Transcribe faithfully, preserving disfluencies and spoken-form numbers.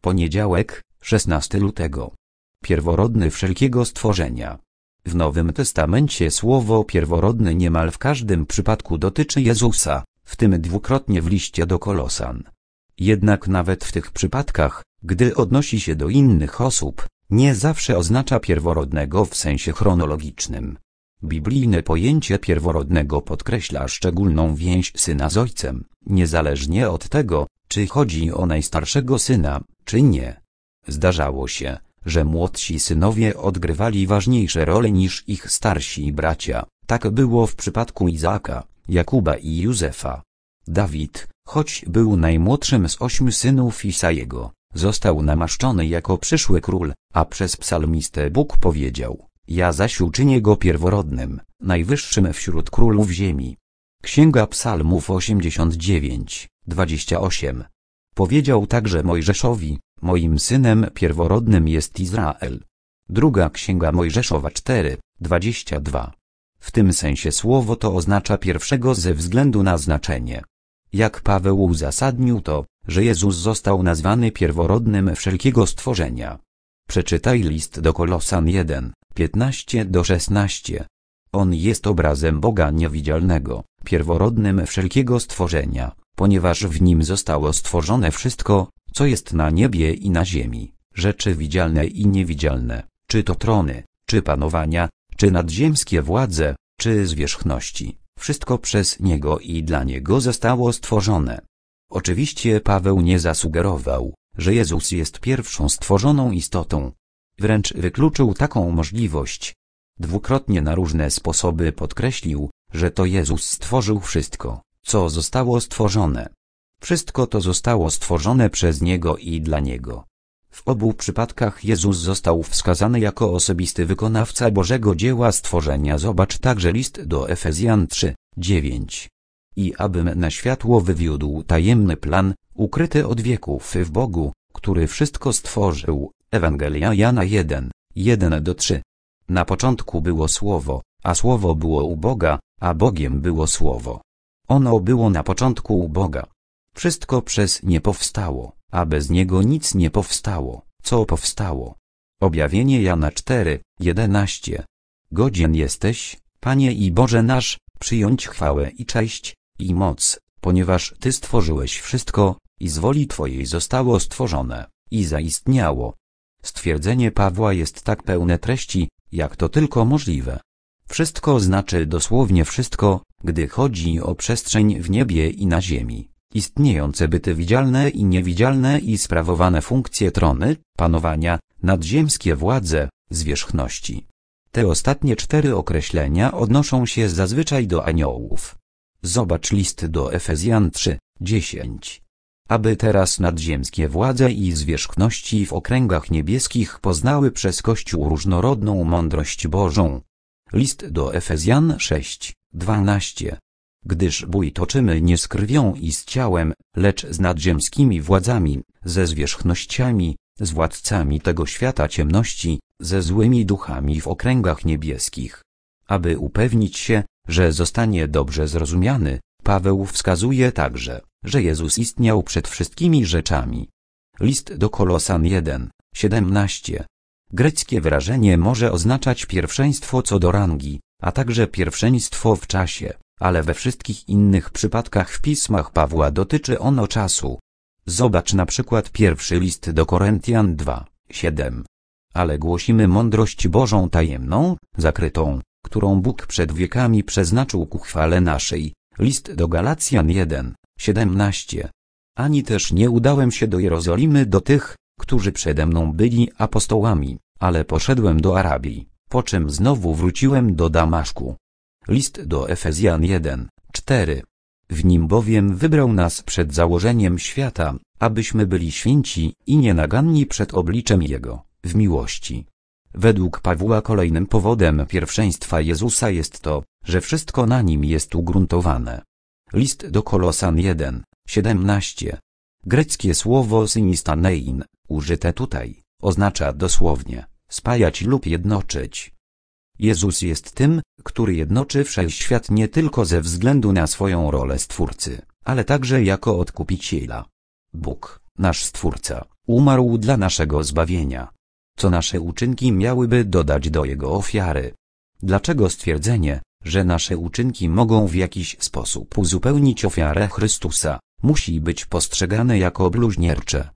Poniedziałek, szesnastego lutego. Pierworodny wszelkiego stworzenia. W Nowym Testamencie słowo pierworodny niemal w każdym przypadku dotyczy Jezusa, w tym dwukrotnie w liście do Kolosan. Jednak nawet w tych przypadkach, gdy odnosi się do innych osób, nie zawsze oznacza pierworodnego w sensie chronologicznym. Biblijne pojęcie pierworodnego podkreśla szczególną więź syna z ojcem, niezależnie od tego, czy chodzi o najstarszego syna, czy nie. Zdarzało się, że młodsi synowie odgrywali ważniejsze role niż ich starsi bracia. Tak było w przypadku Izaaka, Jakuba i Józefa. Dawid, choć był najmłodszym z ośmiu synów Isajego, został namaszczony jako przyszły król, a przez psalmistę Bóg powiedział: ja zaś uczynię go pierworodnym, najwyższym wśród królów ziemi. Księga Psalmów osiemdziesiąt dziewięć, dwadzieścia osiem. Powiedział także Mojżeszowi: moim synem pierworodnym jest Izrael. Druga Księga Mojżeszowa cztery, dwadzieścia dwa. W tym sensie słowo to oznacza pierwszego ze względu na znaczenie. Jak Paweł uzasadnił to, że Jezus został nazwany pierworodnym wszelkiego stworzenia. Przeczytaj list do Kolosan jeden, piętnaście do szesnastu. On jest obrazem Boga niewidzialnego, pierworodnym wszelkiego stworzenia, ponieważ w nim zostało stworzone wszystko, co jest na niebie i na ziemi, rzeczy widzialne i niewidzialne, czy to trony, czy panowania, czy nadziemskie władze, czy zwierzchności. Wszystko przez Niego i dla Niego zostało stworzone. Oczywiście Paweł nie zasugerował, że Jezus jest pierwszą stworzoną istotą. Wręcz wykluczył taką możliwość. Dwukrotnie na różne sposoby podkreślił, że to Jezus stworzył wszystko, co zostało stworzone. Wszystko to zostało stworzone przez Niego i dla Niego. W obu przypadkach Jezus został wskazany jako osobisty wykonawca Bożego dzieła stworzenia. Zobacz także list do Efezjan trzy, dziewięć. I abym na światło wywiódł tajemny plan, ukryty od wieków w Bogu, który wszystko stworzył. Ewangelia Jana jeden, jeden do trzech. Na początku było Słowo, a Słowo było u Boga, a Bogiem było Słowo. Ono było na początku u Boga. Wszystko przez nie powstało, a bez Niego nic nie powstało, co powstało. Objawienie Jana cztery, jedenaście. Godzien jesteś, Panie i Boże nasz, przyjąć chwałę i cześć, i moc, ponieważ Ty stworzyłeś wszystko, i z woli Twojej zostało stworzone, i zaistniało. Stwierdzenie Pawła jest tak pełne treści, jak to tylko możliwe. Wszystko znaczy dosłownie wszystko, gdy chodzi o przestrzeń w niebie i na ziemi, istniejące byty widzialne i niewidzialne i sprawowane funkcje trony, panowania, nadziemskie władze, zwierzchności. Te ostatnie cztery określenia odnoszą się zazwyczaj do aniołów. Zobacz list do Efezjan trzy, dziesięć. Aby teraz nadziemskie władze i zwierzchności w okręgach niebieskich poznały przez Kościół różnorodną mądrość Bożą. List do Efezjan sześć, dwanaście. Gdyż bój toczymy nie z krwią i z ciałem, lecz z nadziemskimi władzami, ze zwierzchnościami, z władcami tego świata ciemności, ze złymi duchami w okręgach niebieskich. Aby upewnić się, że zostanie dobrze zrozumiany, Paweł wskazuje także, że Jezus istniał przed wszystkimi rzeczami. List do Kolosan jeden, siedemnaście. Greckie wyrażenie może oznaczać pierwszeństwo co do rangi, a także pierwszeństwo w czasie, ale we wszystkich innych przypadkach w pismach Pawła dotyczy ono czasu. Zobacz na przykład pierwszy list do Koryntian dwa, siedem. Ale głosimy mądrość Bożą tajemną, zakrytą, którą Bóg przed wiekami przeznaczył ku chwale naszej. List do Galacjan jeden, siedemnaście. Ani też nie udałem się do Jerozolimy do tych, którzy przede mną byli apostołami, ale poszedłem do Arabii, po czym znowu wróciłem do Damaszku. List do Efezjan jeden, cztery. W nim bowiem wybrał nas przed założeniem świata, abyśmy byli święci i nienaganni przed obliczem Jego, w miłości. Według Pawła kolejnym powodem pierwszeństwa Jezusa jest to, że wszystko na nim jest ugruntowane. List do Kolosan jeden, siedemnaście. Greckie słowo synistanein, użyte tutaj, oznacza dosłownie spajać lub jednoczyć. Jezus jest tym, który jednoczy wszechświat nie tylko ze względu na swoją rolę Stwórcy, ale także jako Odkupiciela. Bóg, nasz Stwórca, Umarł dla naszego zbawienia. Co nasze uczynki miałyby dodać do Jego ofiary? Dlaczego stwierdzenie, że nasze uczynki mogą w jakiś sposób uzupełnić ofiarę Chrystusa, musi być postrzegane jako bluźniercze?